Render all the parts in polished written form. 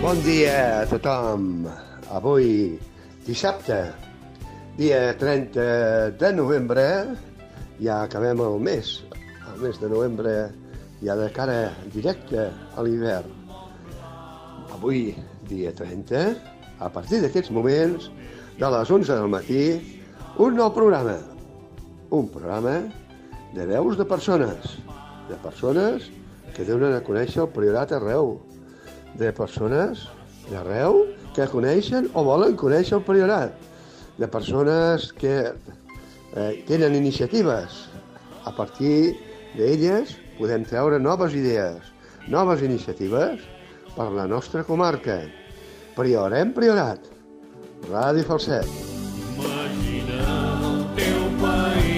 Bon dia a tothom. Avui, dissabte, dia 30 de novembre, ja acabem el mes de novembre, ja de cara directe a l'hivern. Avui, dia 30, a partir d'aquests moments, de les 11 del matí, un nou programa. Un programa de veus de persones que donen a conèixer el Priorat arreu, de persones d'arreu que coneixen o volen conèixer el Priorat, de persones que tenen iniciatives. A partir d'elles podem treure noves idees, noves iniciatives per la nostra comarca. Priorem Priorat, Ràdio Falset. Imagina el teu país.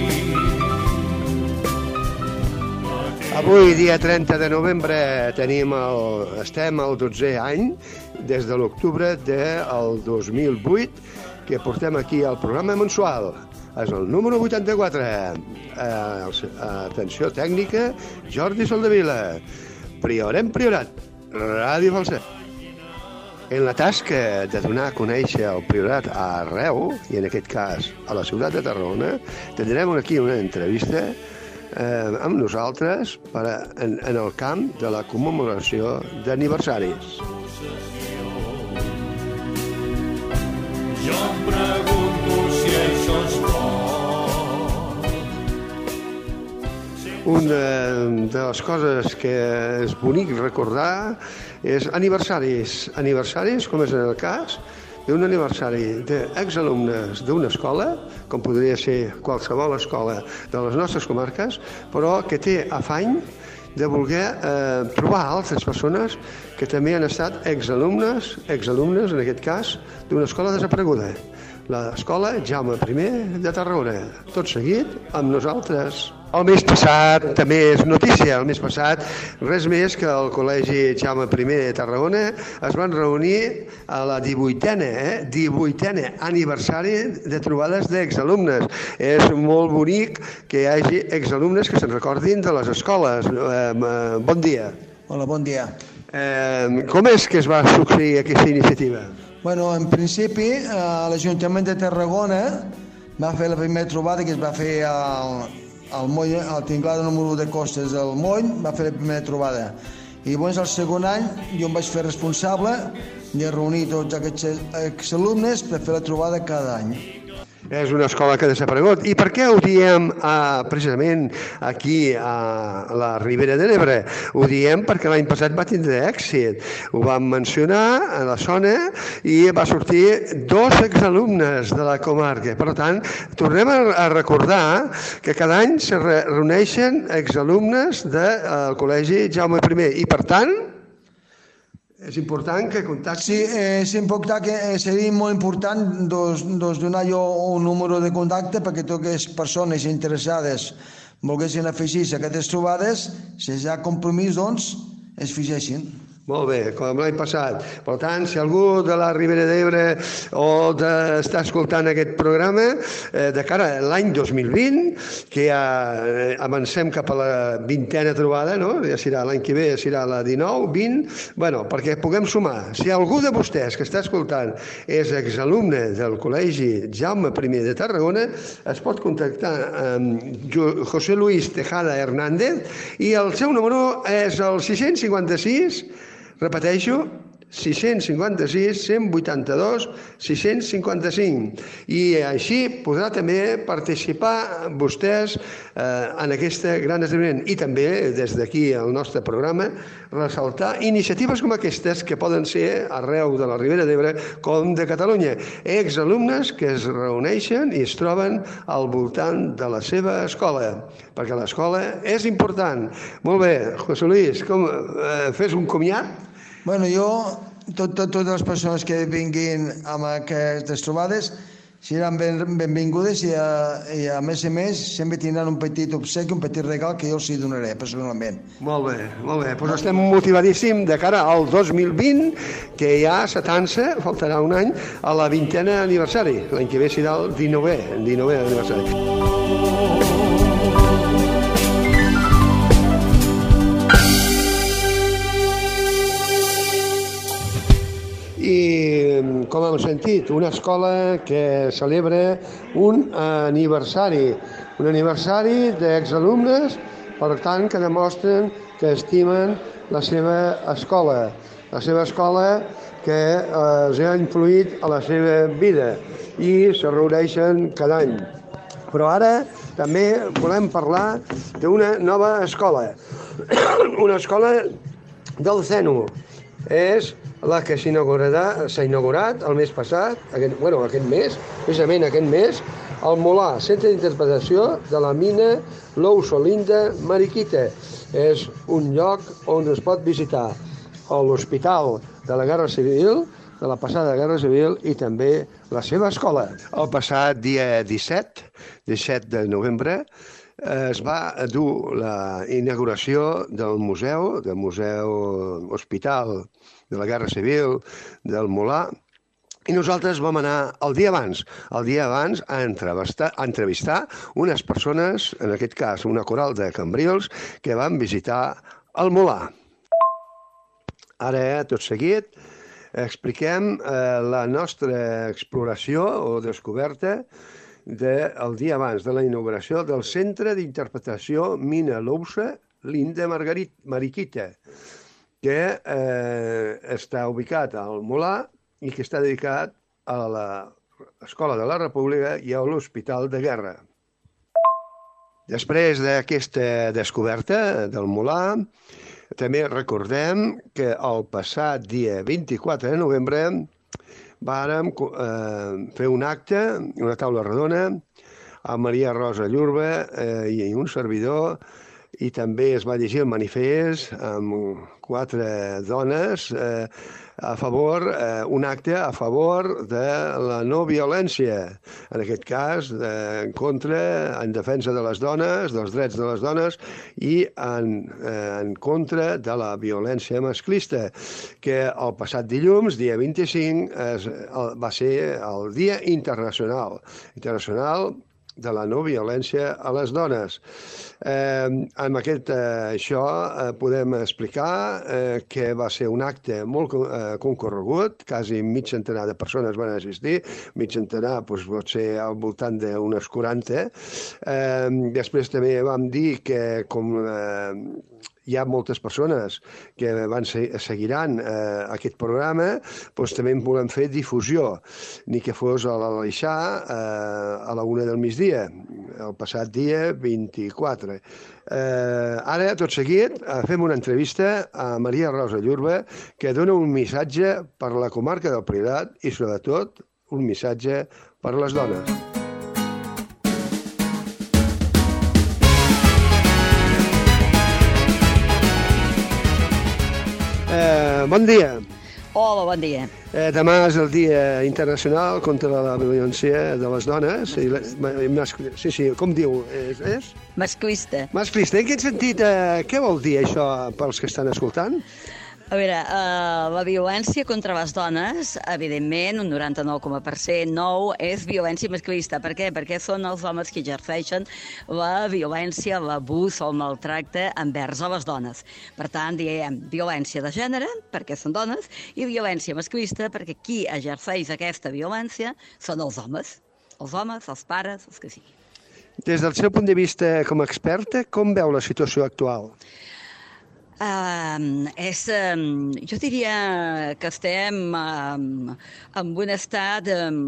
Avui, dia 30 de novembre, estem al 12è any, des de l'octubre del 2008, que portem aquí el programa mensual. És el número 84. Atenció tècnica, Jordi Soldevila. Priorem Priorat, Ràdio Falset. En la tasca de donar a conèixer el Priorat arreu, i en aquest cas a la ciutat de Tarragona, tindrem aquí una entrevista amb nosaltres en el camp de la commemoració d'aniversaris. Jo em pregunto si això es pot. Una de les coses que és bonic recordar és aniversaris. Aniversaris, com és en el cas d'un aniversari d'exalumnes d'una escola, com podria ser qualsevol escola de les nostres comarques, però que té afany de voler trobar altres persones que també han estat exalumnes, en aquest cas, d'una escola desapareguda, l'escola Jaume I de Tarragona. Tot seguit amb nosaltres. El mes passat, també és notícia, el mes passat, res més que el Col·legi Jaume I de Tarragona es van reunir a la 18è aniversari de trobades d'exalumnes. És molt bonic que hi hagi exalumnes que se'n recordin de les escoles. Bon dia. Hola, bon dia. Com és que es va succeir aquesta iniciativa? Bueno, en principi, l'Ajuntament de Tarragona va fer la primera trobada que es va fer al moll, al tinglada número 1 de Costes del Moll, va fer la primera trobada. I llavors, el segon any, jo em vaig fer responsable de reunir tots aquests exalumnes per fer la trobada cada any. És una escola que ha desaparegut. I per què ho diem precisament aquí a la Ribera de l'Ebre? Ho diem perquè l'any passat va tindre èxit. Ho vam mencionar a la zona i va sortir 2 exalumnes de la comarca. Per tant, tornem a recordar que cada any se reuneixen exalumnes del Col·legi Jaume I. I per tant, és important que contacti... Sí, és important que seria molt important donar jo un número de contacte perquè totes les persones interessades volguessin afegir-se a aquestes trobades, si hi ha compromís, doncs, es fixessin. Molt bé, com l'any passat. Per tant, si algú de la Ribera d'Ebre o està escoltant aquest programa, de cara a l'any 2020, que ja avancem cap a la 20a trobada, no? Ja serà l'any que ve, serà la 19, 20, bueno, perquè puguem sumar. Si algú de vostès que està escoltant és exalumne del Col·legi Jaume I de Tarragona, es pot contactar amb José Luis Tejada Hernández i el seu número és el 656, repeteixo, 656 182 655, i així podrà també participar vostès en aquesta gran esdeveniment. I també, des d'aquí al nostre programa, ressaltar iniciatives com aquestes que poden ser arreu de la Ribera d'Ebre com de Catalunya. Exalumnes que es reuneixen i es troben al voltant de la seva escola, perquè l'escola és important. Molt bé, José Luis, fes un comiat? Bueno, totes les persones que vinguin amb aquestes trobades seran benvingudes i a més sempre tindran un petit obsequi, un petit regal que jo els donaré personalment. Molt bé, molt bé. Doncs estem motivadíssims de cara al 2020, que ja s'atança, faltarà un any, a la 20a aniversari. L'any que ve serà el 19è aniversari. com hem sentit, una escola que celebra un aniversari d'exalumnes, per tant, que demostren que estimen la seva escola que els ha influït a la seva vida i se reuneixen cada any. Però ara també volem parlar d'una nova escola, una escola del CENU. És la que s'ha inaugurat el mes passat, precisament aquest mes, al Molar, Centre d'Interpretació de la Mina Louso Linda Mariquita. És un lloc on es pot visitar l'Hospital de la Guerra Civil, de la passada Guerra Civil, i també la seva escola. El passat dia 17 de novembre, es va dur la inauguració del museu Hospital de la Guerra Civil del Molar, i nosaltres vam anar el dia abans a entrevistar unes persones, en aquest cas una coral de Cambrils, que van visitar el Molar. Ara, tot seguit, expliquem la nostra exploració o descoberta del dia abans de la inauguració del Centre d'Interpretació Mina Louso Linda Mariquita, que està ubicat al Molar i que està dedicat a l'Escola de la República i a l'Hospital de Guerra. Després d'aquesta descoberta del Molar, també recordem que el passat dia 24 de novembre vàrem fer un acte, una taula redona, amb Maria Rosa Llurba i un servidor, i també es va llegir el manifest amb 4 dones un acte a favor de la no violència, en aquest cas en defensa de les dones, dels drets de les dones, i en contra de la violència masclista, que el passat dilluns, dia 25, va ser el Dia Internacional de la no violència a les dones. Amb això podem explicar que va ser un acte molt concorregut, quasi mig centenar de persones van assistir, mig centenar pot ser al voltant d'unes 40. Després també vam dir que com hi ha moltes persones que seguiran aquest programa, doncs també en volem fer difusió, ni que fos a l'Aleixar a la 1 del migdia, el passat dia 24. Ara, tot seguit, fem una entrevista a Maria Rosa Llurba, que dona un missatge per la comarca del Priorat i, sobretot, un missatge per les dones. Bon dia. Hola, bon dia. Demà és el Dia Internacional contra la Violència de les Dones. Sí, com diu? És? Masclista. Masclista. En quin sentit, què vol dir això pels que estan escoltant? A veure, la violència contra les dones, evidentment, un 99,% és violència masclista. Per què? Perquè són els homes que exerceixen la violència, l'abús o el maltracte envers a les dones. Per tant, diem violència de gènere, perquè són dones, i violència masclista, perquè qui exerceix aquesta violència són els homes, els pares, els que siguin. Des del seu punt de vista com a experta, com veu la situació actual? Jo diria que estem en un estat,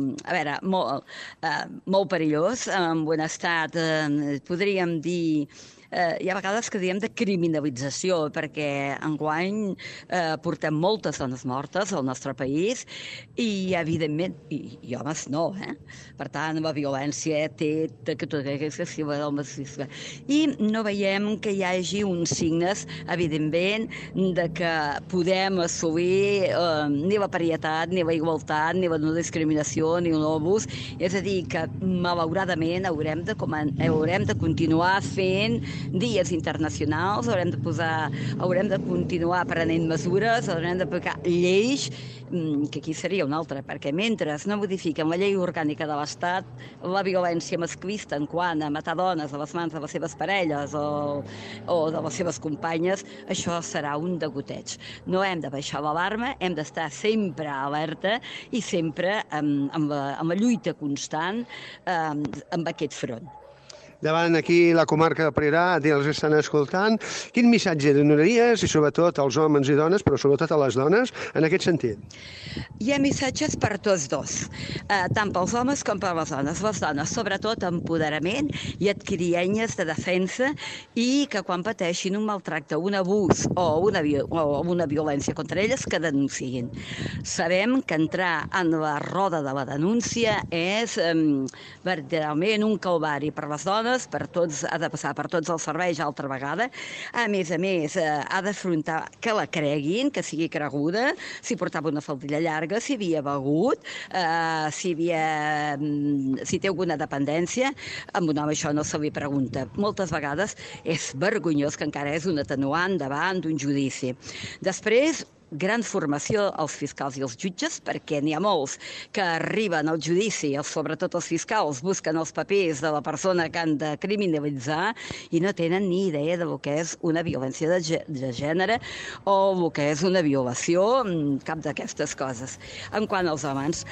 molt perillós, en un estat, podríem dir, hi ha vegades que diem de criminalització, perquè enguany portem moltes dones mortes al nostre país i, evidentment, i homes no, Per tant, la violència té i no veiem que hi hagi uns signes, evidentment, de que podem assolir ni la parietat, ni la igualtat, ni la no discriminació, ni el no abús. És a dir, que malauradament haurem de continuar fent dies internacionals, haurem de continuar prenent mesures, haurem d'aplicar lleis, que aquí seria una altra, perquè mentre no modifiquen la llei orgànica de l'Estat, la violència masclista en quant a matar dones a les mans de les seves parelles o de les seves companyes, això serà un degoteig. No hem de baixar l'alarma, hem d'estar sempre alerta i sempre amb la lluita constant amb aquest front. Davant aquí la comarca de Priorat i els estan escoltant, quin missatge donaries, i sobretot als homes i dones, però sobretot a les dones, en aquest sentit? Hi ha missatges per tots dos, tant pels homes com per les dones. Les dones, sobretot, empoderament i adquirir eines de defensa i que quan pateixin un maltracte, un abús o una violència contra elles, que denunciïn. Sabem que entrar en la roda de la denúncia és verdaderament un calvari per les dones, ha de passar per tots els serveis altra vegada. A més, ha d'afrontar que la creguin, que sigui creguda, si portava una faldilla llarga, si havia begut, si té alguna dependència. Amb un home això no se li pregunta. Moltes vegades és vergonyós, que encara és un atenuant davant d'un judici. Després, gran formació als fiscals i als jutges, perquè n'hi ha molts que arriben al judici, sobretot els fiscals, busquen els papers de la persona que han de criminalitzar i no tenen ni idea de lo que és una violència de gènere o el que és una violació, cap d'aquestes coses. En quant als homes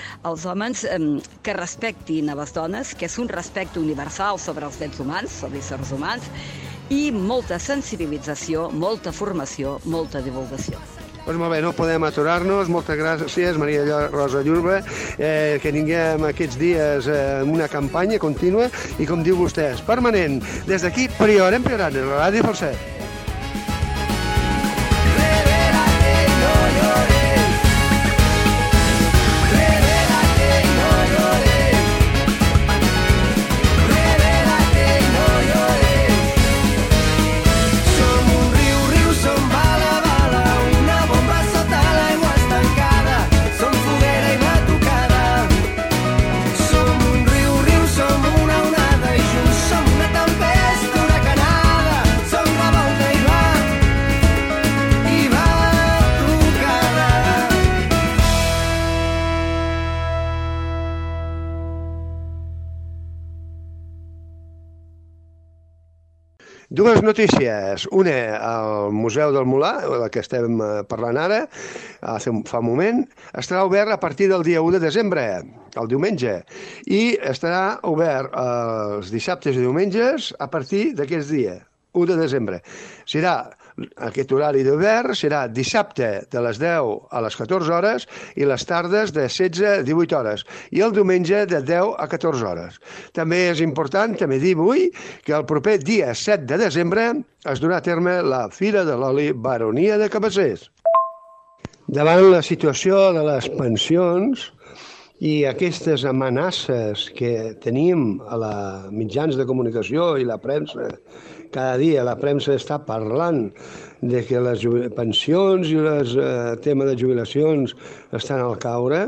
que respectin a les dones, que és un respecte universal sobre els drets humans, sobre els éssers humans, i molta sensibilització, molta formació, molta divulgació. Doncs molt bé, no podem aturar-nos. Moltes gràcies, Maria Rosa Llurba, que tinguem aquests dies una campanya contínua i, com diu vostè, permanent. Des d'aquí, Priorat, la Ràdio Falset. Dues notícies. Una, al Museu del Molar, la que estem parlant ara, fa un moment, estarà obert a partir del dia 1 de desembre, el diumenge, i estarà obert els dissabtes i diumenges a partir d'aquest dia, 1 de desembre. Aquest horari d'obert serà dissabte de les 10 a les 14 hores i les tardes de 16 a 18 hores i el diumenge de 10 a 14 hores. També és important, també dir avui, que el proper dia 7 de desembre es durà a terme la Fira de l'Oli Baronia de Cabassers. Davant la situació de les pensions i aquestes amenaces que tenim a la mitjans de comunicació i la premsa, cada dia la premsa està parlant de que les pensions i el tema de jubilacions estan al caure,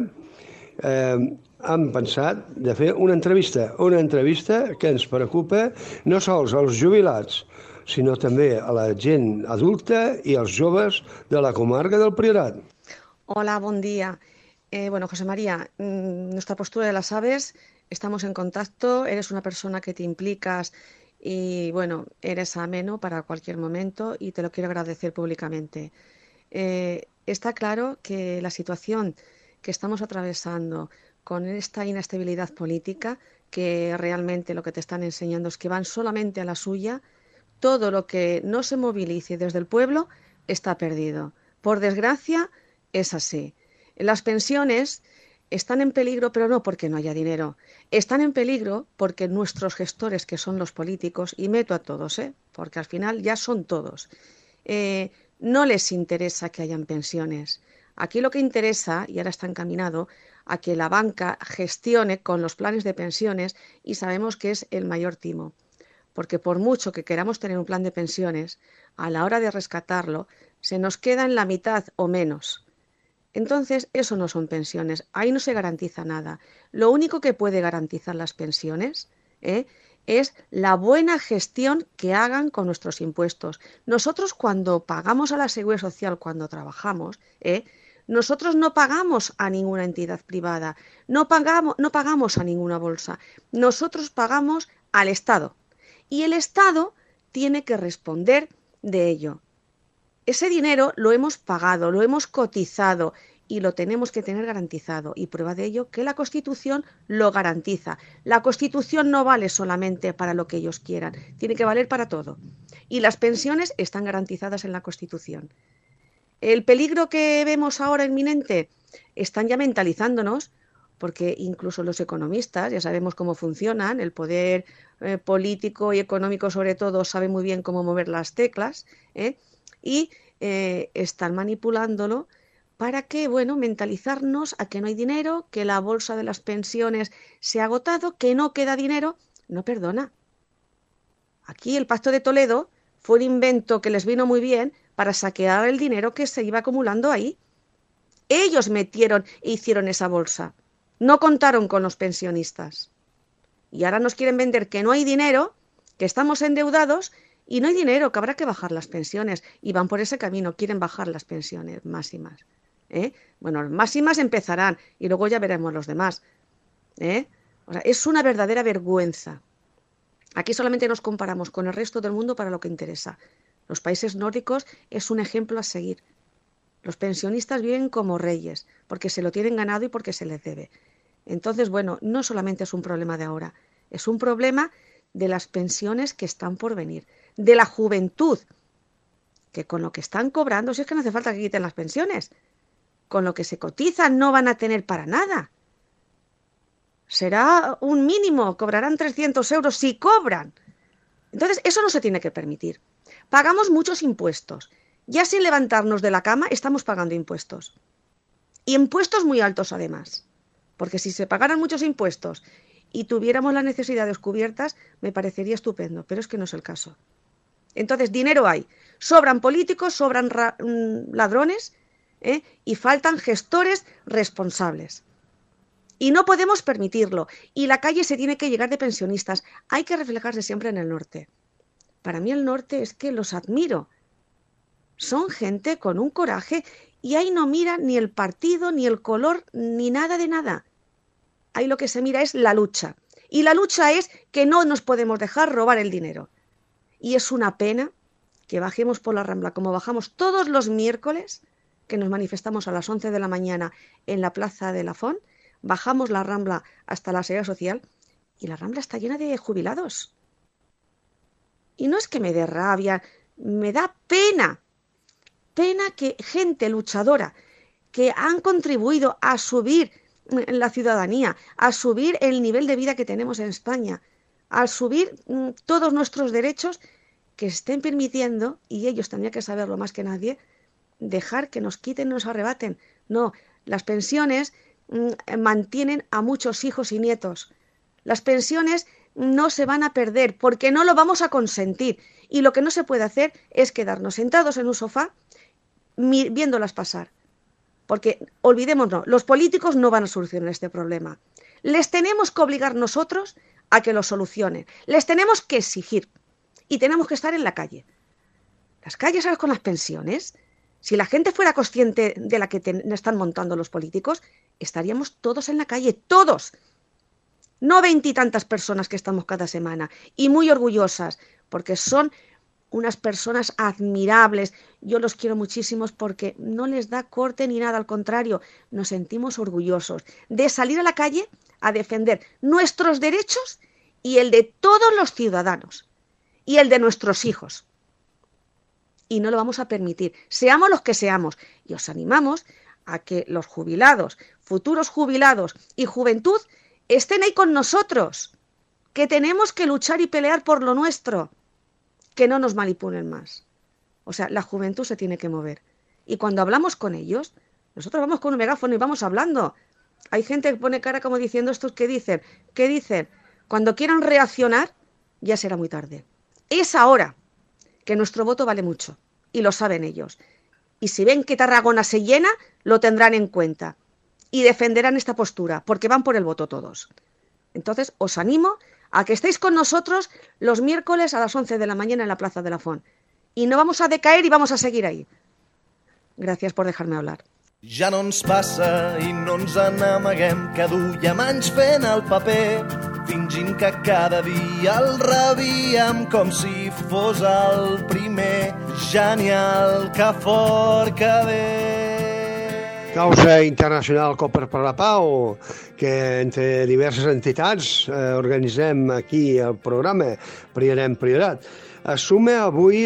hem pensat de fer una entrevista que ens preocupa no sols als jubilats, sinó també a la gent adulta i als joves de la comarca del Priorat. Hola, buen día. José María, nuestra postura ya la sabes, estamos en contacto, eres una persona que te implicas y eres ameno para cualquier momento y te lo quiero agradecer públicamente. Está claro que la situación que estamos atravesando con esta inestabilidad política, que realmente lo que te están enseñando es que van solamente a la suya, todo lo que no se movilice desde el pueblo está perdido. Por desgracia, es así. Las pensiones están en peligro, pero no porque no haya dinero. Están en peligro porque nuestros gestores, que son los políticos, y meto a todos, porque al final ya son todos, no les interesa que hayan pensiones. Aquí lo que interesa, y ahora está encaminado, a que la banca gestione con los planes de pensiones, y sabemos que es el mayor timo. Porque por mucho que queramos tener un plan de pensiones, a la hora de rescatarlo, se nos queda en la mitad o menos. Entonces, eso no son pensiones, ahí no se garantiza nada. Lo único que puede garantizar las pensiones es la buena gestión que hagan con nuestros impuestos. Nosotros cuando pagamos a la Seguridad Social, cuando trabajamos, nosotros no pagamos a ninguna entidad privada, no pagamos a ninguna bolsa, nosotros pagamos al Estado. Y el Estado tiene que responder de ello. Ese dinero lo hemos pagado, lo hemos cotizado y lo tenemos que tener garantizado. Y prueba de ello que la Constitución lo garantiza. La Constitución no vale solamente para lo que ellos quieran, tiene que valer para todo. Y las pensiones están garantizadas en la Constitución. El peligro que vemos ahora inminente, están ya mentalizándonos, porque incluso los economistas, ya sabemos cómo funcionan, el poder político y económico sobre todo sabe muy bien cómo mover las teclas, y están manipulándolo para que, mentalizarnos a que no hay dinero, que la bolsa de las pensiones se ha agotado, que no queda dinero. No, perdona. Aquí el Pacto de Toledo fue un invento que les vino muy bien para saquear el dinero que se iba acumulando ahí. Ellos metieron e hicieron esa bolsa. No contaron con los pensionistas. Y ahora nos quieren vender que no hay dinero, que estamos endeudados y no hay dinero, que habrá que bajar las pensiones. Y van por ese camino, quieren bajar las pensiones máximas. Bueno, las máximas empezarán y luego ya veremos los demás. O sea, es una verdadera vergüenza. Aquí solamente nos comparamos con el resto del mundo para lo que interesa. Los países nórdicos es un ejemplo a seguir. Los pensionistas viven como reyes, porque se lo tienen ganado y porque se les debe. Entonces, no solamente es un problema de ahora, es un problema de las pensiones que están por venir, de la juventud, que con lo que están cobrando, si es que no hace falta que quiten las pensiones, con lo que se cotizan no van a tener para nada. Será un mínimo, cobrarán 300 euros si cobran. Entonces, eso no se tiene que permitir. Pagamos muchos impuestos. Ya sin levantarnos de la cama estamos pagando impuestos. Y impuestos muy altos además. Porque si se pagaran muchos impuestos y tuviéramos las necesidades cubiertas, me parecería estupendo, pero es que no es el caso. Entonces, dinero hay. Sobran políticos, sobran ladrones, y faltan gestores responsables. Y no podemos permitirlo. Y la calle se tiene que llegar de pensionistas. Hay que reflejarse siempre en el norte. Para mí el norte es que los admiro. Son gente con un coraje y ahí no mira ni el partido, ni el color, ni nada de nada. Ahí lo que se mira es la lucha. Y la lucha es que no nos podemos dejar robar el dinero. Y es una pena que bajemos por la Rambla, como bajamos todos los miércoles, que nos manifestamos a las 11 de la mañana en la Plaza de Lafón, bajamos la Rambla hasta la Seguridad Social y la Rambla está llena de jubilados. Y no es que me dé rabia, me da pena. Pena que gente luchadora que han contribuido a subir la ciudadanía, a subir el nivel de vida que tenemos en España, a subir todos nuestros derechos, que estén permitiendo, y ellos tendrían que saberlo más que nadie, dejar que nos quiten, nos arrebaten. No, las pensiones mantienen a muchos hijos y nietos. Las pensiones no se van a perder porque no lo vamos a consentir. Y lo que no se puede hacer es quedarnos sentados en un sofá viéndolas pasar. Porque, olvidémonos, los políticos no van a solucionar este problema. Les tenemos que obligar nosotros a que lo solucionen. Les tenemos que exigir. Y tenemos que estar en la calle. Las calles ahora con las pensiones, si la gente fuera consciente de la que están montando los políticos, estaríamos todos en la calle, todos. No 20 y tantas personas que estamos cada semana. Y muy orgullosas, porque son unas personas admirables. Yo los quiero muchísimos porque no les da corte ni nada, al contrario, nos sentimos orgullosos de salir a la calle a defender nuestros derechos y el de todos los ciudadanos y el de nuestros hijos. Y no lo vamos a permitir, seamos los que seamos. Y os animamos a que los jubilados, futuros jubilados y juventud estén ahí con nosotros, que tenemos que luchar y pelear por lo nuestro. Que no nos manipulen más. O sea, la juventud se tiene que mover. Y cuando hablamos con ellos, nosotros vamos con un megáfono y vamos hablando. Hay gente que pone cara como diciendo, ¿estos qué dicen? ¿Qué dicen? Cuando quieran reaccionar, ya será muy tarde. Es ahora que nuestro voto vale mucho. Y lo saben ellos. Y si ven que Tarragona se llena, lo tendrán en cuenta. Y defenderán esta postura, porque van por el voto todos. Entonces, os animo a que estéis con nosotros los miércoles a las 11 de la mañana en la Plaza de la Font. Y no vamos a decaer y vamos a seguir ahí. Gracias por dejarme hablar. Ja no ens passa i no ens n'amaguem, que duiem anys fent el paper, fingint que cada dia el rebíem com si fos el primer. Genial, que fort que ve. Causa internacional Copper per la Pau, que entre diverses entitats organitzem aquí el programa Priorem Priorat. Es suma avui,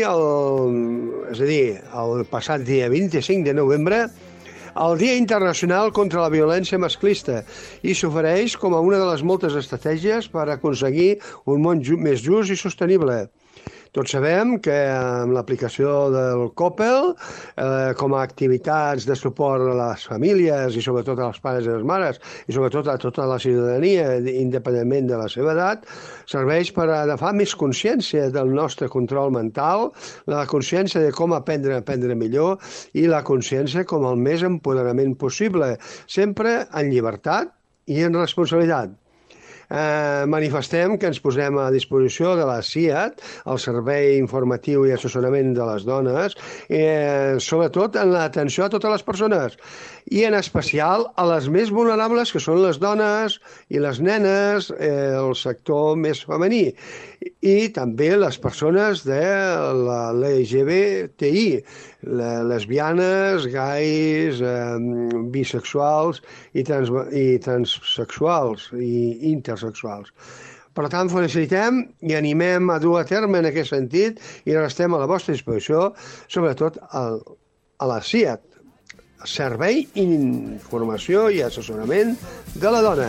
el passat dia 25 de novembre, el Dia Internacional contra la Violència Masclista i s'ofereix com a una de les moltes estratègies per aconseguir un món més just i sostenible. Tots sabem que amb l'aplicació del COPEL, com a activitats de suport a les famílies i sobretot als pares i les mares i sobretot a tota la ciutadania, independentment de la seva edat, serveix per agafar més consciència del nostre control mental, la consciència de com aprendre millor i la consciència com el més empoderament possible, sempre en llibertat i en responsabilitat. Manifestem que ens posem a disposició de la CIAT, el Servei Informatiu i Assessorament de les Dones, sobretot en l'atenció a totes les persones i en especial a les més vulnerables, que són les dones i les nenes, el sector més femení, i també les persones de l'LGBTI, lesbianes, gais, bisexuals i transsexuals i intersexuals. Per tant, felicitem i animem a dur a terme en aquest sentit i restem a la vostra disposició, sobretot a la CIAT, Servei d'Informació i Assessorament de la Dona.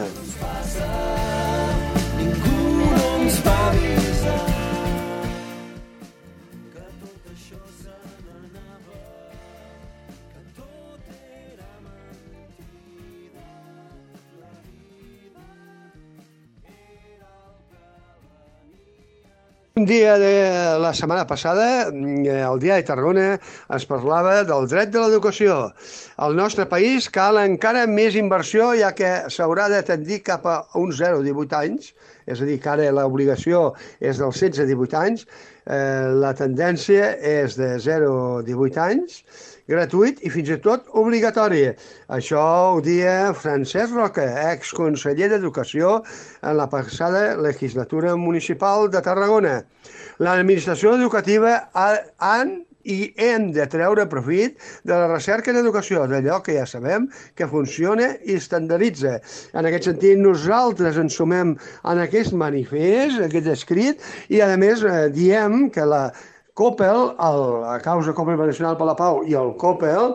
Ningú no ens va avisar. Un dia de la setmana passada, el dia de Tarragona, es parlava del dret de l'educació. Al nostre país cal encara més inversió, ja que s'haurà de tendir cap a uns 0-18 anys, és a dir, que ara l'obligació és dels 16-18 anys, la tendència és de 0-18 anys, gratuït i fins i tot obligatori. Això ho dia Francesc Roca, exconseller d'Educació en la passada legislatura municipal de Tarragona. L'administració educativa han i hem de treure profit de la recerca en educació, d'allò que ja sabem que funciona i estandarditza. En aquest sentit, nosaltres ens sumem en aquest manifest, aquest escrit, i a més diem que la COPEL, la Causa Copper Internacional per la Pau i el COPEL,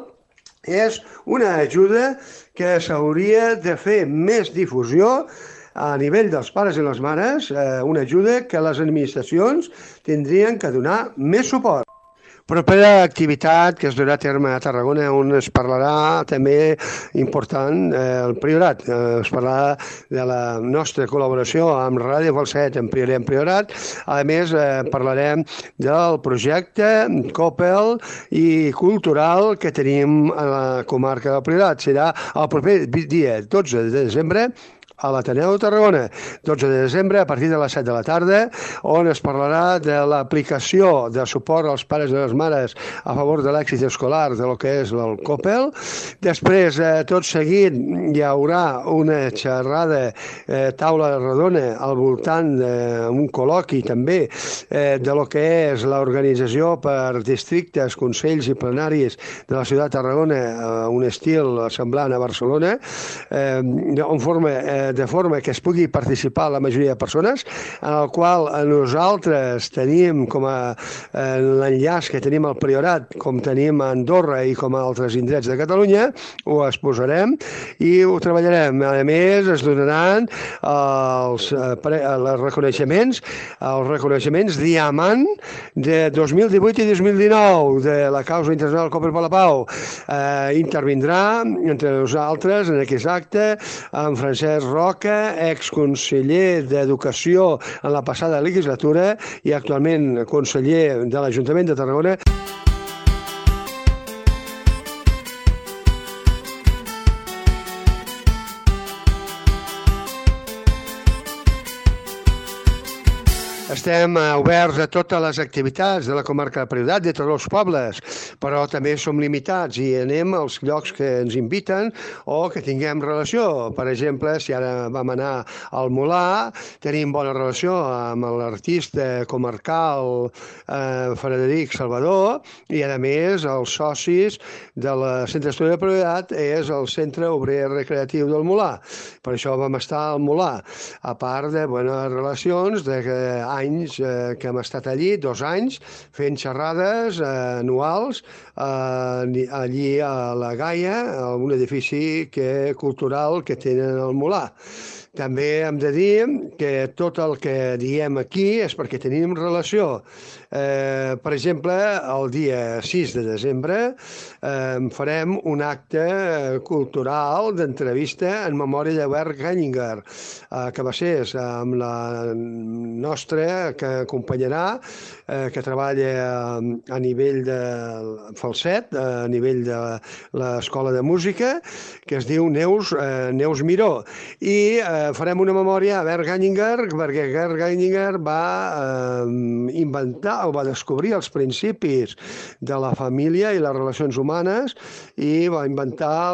és una ajuda que s'hauria de fer més difusió a nivell dels pares i les mares, una ajuda que les administracions tindrien que donar més suport. Propera activitat que es durà a terme a Tarragona, on es parlarà també important el Priorat. Es parlarà de la nostra col·laboració amb Ràdio Falset en Priorem Priorat. A més, parlarem del projecte COPEL i cultural que tenim a la comarca del Priorat. Serà el proper dia 12 de desembre a l'Ateneu de Tarragona, 12 de desembre, a partir de les 7 de la tarda, on es parlarà de l'aplicació de suport als pares i les mares a favor de l'èxit escolar de lo que és el COPEL. Després, tot seguit, hi haurà una xerrada, taula redona, al voltant d'un col·loqui també de lo que és l'organització per districtes, consells i plenaris de la ciutat de Tarragona, un estil semblant a Barcelona, de forma que es pugui participar la majoria de persones, en el qual nosaltres tenim com a l'enllaç que tenim al Priorat, com tenim a Andorra i com a altres indrets de Catalunya, ho exposarem i ho treballarem. A més, es donaran els reconeixements diamant de 2018 i 2019 de la Causa Internacional Copper per la Pau. Intervindrà entre nosaltres en aquest acte amb Francesc Roca, exconseller d'Educació en la passada legislatura i actualment conseller de l'Ajuntament de Tarragona. Estem oberts a totes les activitats de la comarca del Priorat, de tots els pobles, però també som limitats i anem als llocs que ens inviten o que tinguem relació. Per exemple, si ara vam anar al Molar, tenim bona relació amb l'artista comarcal Frederic Salvador i, a més, els socis del Centre d'Estudi del Priorat és el Centre Obrer Recreatiu del Molar. Per això vam estar al Molar, a part de bones relacions, de anys que hem estat allí, 2 anys, fent xerrades anuals allí a la Gaia, a un edifici cultural que tenen al Molar. També hem de dir que tot el que diem aquí és perquè tenim relació. Per exemple, el dia 6 de desembre farem un acte cultural d'entrevista en memòria de Bert Ganyinger a Cabassers, amb la nostra que acompanyarà, que treballa a nivell de falset, a nivell de l'Escola de Música, que es diu Neus Miró. I farem una memòria a Bert Ganyinger, perquè Bert Ganyinger va inventar o va descobrir els principis de la família i les relacions humanes i va inventar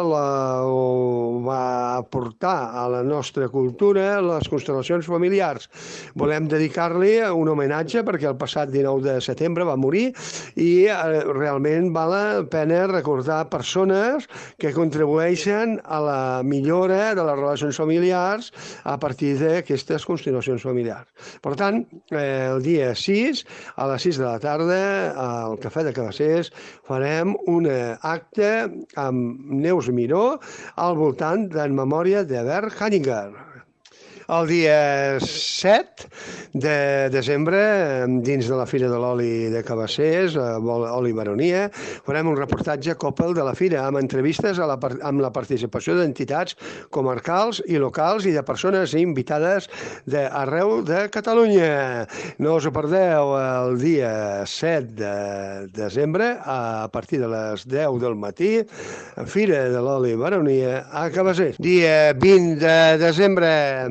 o va aportar a la nostra cultura les constel·lacions familiars. Volem dedicar-li un homenatge perquè el passat 19 de setembre va morir i realment val la pena recordar persones que contribueixen a la millora de les relacions familiars a partir d'aquestes constel·lacions familiars. Per tant, el dia 6, a les 6 de la tarda, al Cafè de Cabassers, farem un acte amb Neus Miró al voltant d'en memòria de Bert Ganyinger. El dia 7 de desembre, dins de la Fira de l'Oli de Cabassers, Oli Baronia, farem un reportatge Coppel de la Fira, amb entrevistes amb la participació d'entitats comarcals i locals i de persones invitades d'arreu de Catalunya. No us ho perdeu, el dia 7 de desembre, a partir de les 10 del matí, Fira de l'Oli Baronia a Cabassers. Dia 20 de desembre,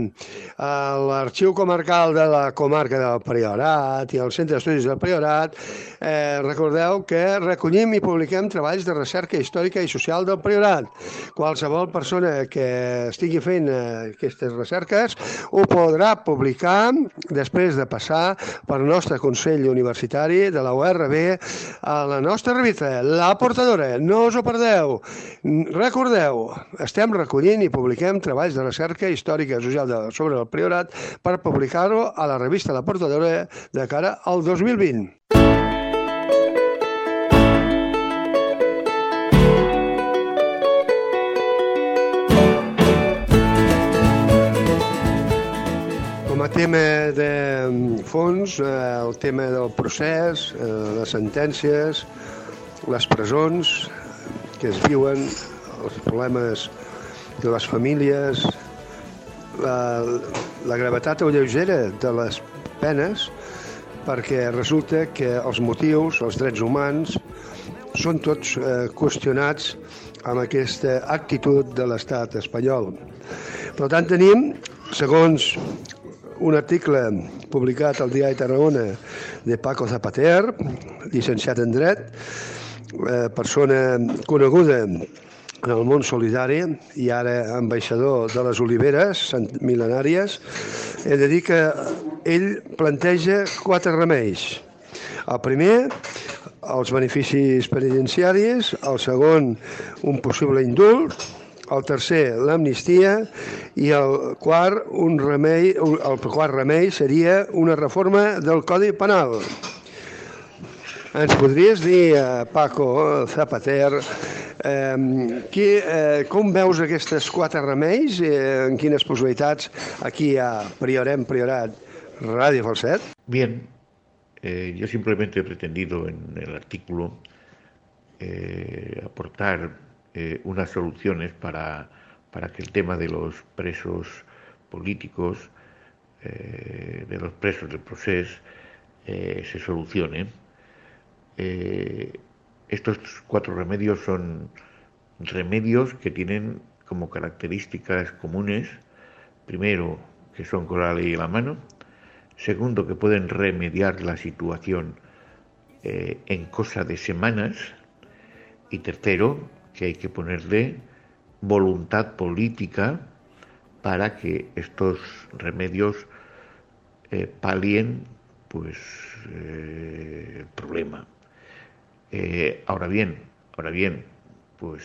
a l'Arxiu Comarcal de la Comarca del Priorat i al Centre d'Estudis del Priorat, recordeu que recollim i publiquem treballs de recerca històrica i social del Priorat. Qualsevol persona que estigui fent aquestes recerques ho podrà publicar després de passar pel nostre Consell Universitari de la URB a la nostra revista, La Portadora. No us ho perdeu. Recordeu, estem recollint i publiquem treballs de recerca històrica i social sobre el Priorat per publicar-ho a la revista La Portadora de cara al 2020. Com a tema de fons, el tema del procés, les sentències, les presons que es viuen, els problemes de les famílies, la gravetat o lleugera de les penes, perquè resulta que els motius, els drets humans, són tots qüestionats amb aquesta actitud de l'estat espanyol. Per tant, tenim, segons un article publicat al Diari Tarragona de Paco Zapater, llicenciat en dret, persona coneguda en el món solidari i ara ambaixador de les oliveres mil·lenàries, he de dir que ell planteja 4 remeis. El primer, els beneficis penitenciaris, el segon, un possible indult, el tercer, l'amnistia, i el quart remei seria una reforma del Codi Penal. Ens podries dir, Paco Zapater, com veus aquestes 4 remeis? En quines possibilitats aquí a Priorat Radio Falset? Bien, yo simplemente he pretendido en el artículo aportar unas soluciones para que el tema de los presos políticos, de los presos del procés, se solucione. Estos 4 remedios son remedios que tienen como características comunes, primero, que son con la ley en la mano, Segundo, que pueden remediar la situación en cosa de semanas. Y tercero, que hay que ponerle voluntad política para que estos remedios palien pues el problema. Ahora bien, pues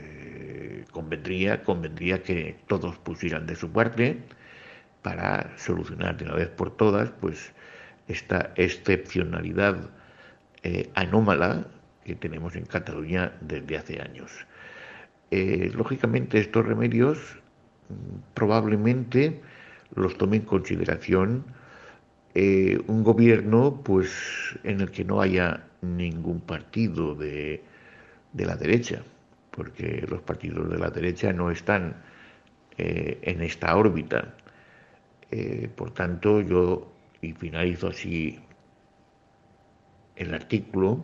convendría que todos pusieran de su parte para solucionar de una vez por todas pues esta excepcionalidad anómala que tenemos en Cataluña desde hace años. Lógicamente estos remedios probablemente los tome en consideración un gobierno pues en el que no haya ningún partido de la derecha, porque los partidos de la derecha no están en esta órbita. Por tanto, yo, y finalizo así el artículo,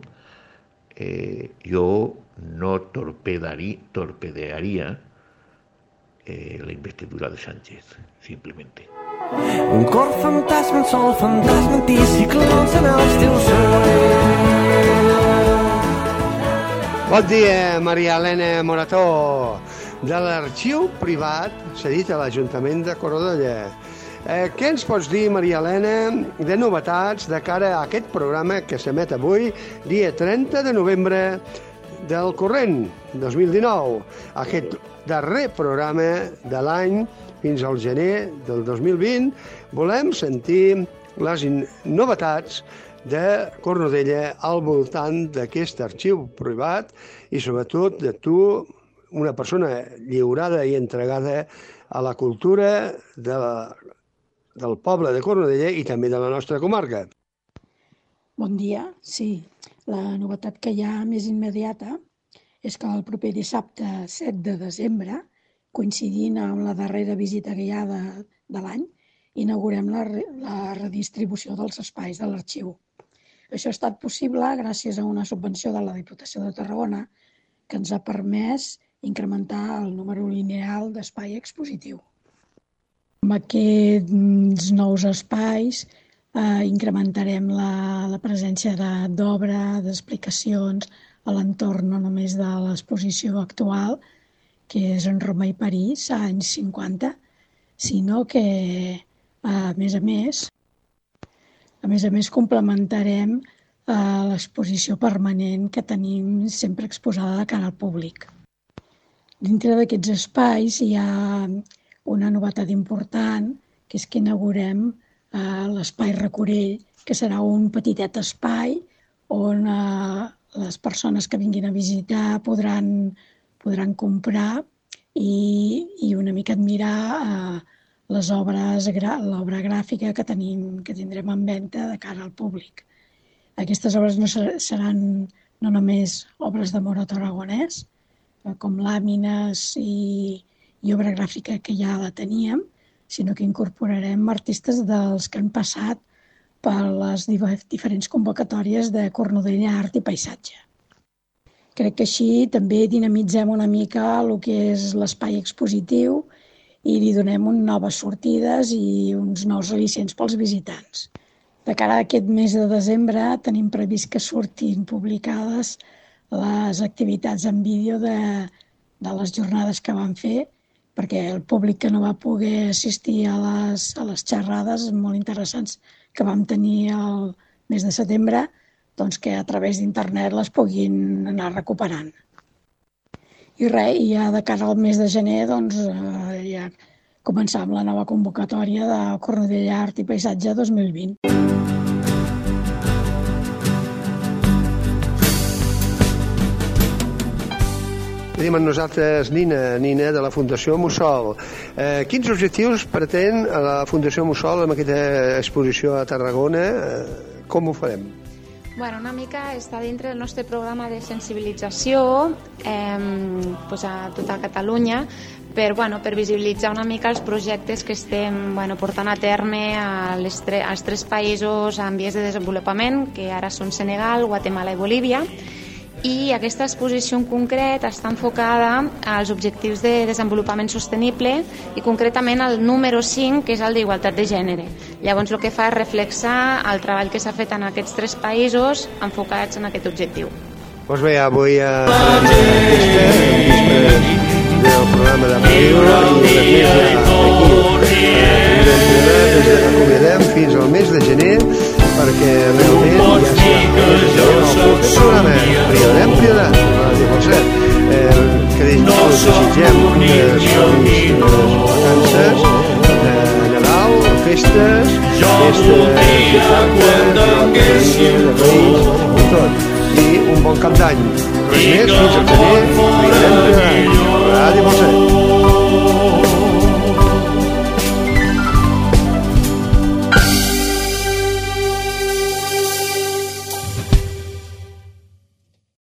yo no torpedearía la investidura de Sánchez, simplemente. Un cor fantasma, un sol fantasma, anticiclons en els teus ulls. Bon dia, Maria Elena Morató, de l'Arxiu Privat cedit a l'Ajuntament de Cornudella. Què ens pots dir, Maria Elena, de novetats de cara a aquest programa que s'emet avui, dia 30 de novembre del corrent 2019, aquest darrer programa de l'any fins al gener del 2020, volem sentir les novetats de Cornudella al voltant d'aquest arxiu privat i sobretot de tu, una persona lliurada i entregada a la cultura del poble de Cornudella i també de la nostra comarca. Bon dia. Sí, la novetat que hi ha més immediata és que el proper dissabte 7 de desembre, coincidint amb la darrera visita guiada de l'any, inaugurem la redistribució dels espais de l'arxiu. Això ha estat possible gràcies a una subvenció de la Diputació de Tarragona que ens ha permès incrementar el número lineal d'espai expositiu. Amb aquests nous espais incrementarem la presència d'obra, d'explicacions a l'entorn no només de l'exposició actual, que és en Roma i París, anys 50, sinó que, a més, complementarem l'exposició permanent que tenim sempre exposada de cara al públic. Dintre d'aquests espais hi ha una novetat important, que és que inaugurem l'espai Recorell, que serà un petitet espai on les persones que vinguin a visitar podran comprar i una mica admirar l'obra gràfica que tindrem en venda de cara al públic. Aquestes obres no seran no només obres de Morató aragonès, com làmines i obra gràfica que ja la teníem, sinó que incorporarem artistes dels que han passat per les diferents convocatòries de Cornudella Art i Paisatge. Crec que així també dinamitzem una mica el que és l'espai expositiu i li donem noves sortides i uns nous al·licients pels visitants. De cara a aquest mes de desembre tenim previst que surtin publicades les activitats en vídeo de les jornades que vam fer, perquè el públic que no va poder assistir a les xerrades molt interessants que vam tenir el mes de setembre, doncs que a través d'internet les puguin anar recuperant. I res, ja de cara al mes de gener, doncs ja començar amb la nova convocatòria de Cornudella Art i Paisatge 2020. Tenim amb nosaltres Nina de la Fundació Mussol. Quins objectius pretén la Fundació Mussol amb aquesta exposició a Tarragona? Com ho farem? Bueno, una mica està dintre del nostre programa de sensibilització a tota Catalunya per visibilitzar una mica els projectes que estem portant a terme als tres països en vies de desenvolupament, que ara són Senegal, Guatemala i Bolívia, i aquesta exposició en concret està enfocada als objectius de desenvolupament sostenible i concretament el número 5, que és el d'igualtat de gènere. Llavors el que fa és reflexar el treball que s'ha fet en aquests 3 països enfocats en aquest objectiu. Doncs bé, avui farem del programa de Període i després ja acomiadem fins al mes de gener perquè realment ja està el programa Període Ràdio Falset que us desitgem unes vacances de Nadal, festes de Reis i tot, i un bon cap d'any. Res més, fins al gener, Ràdio Falset.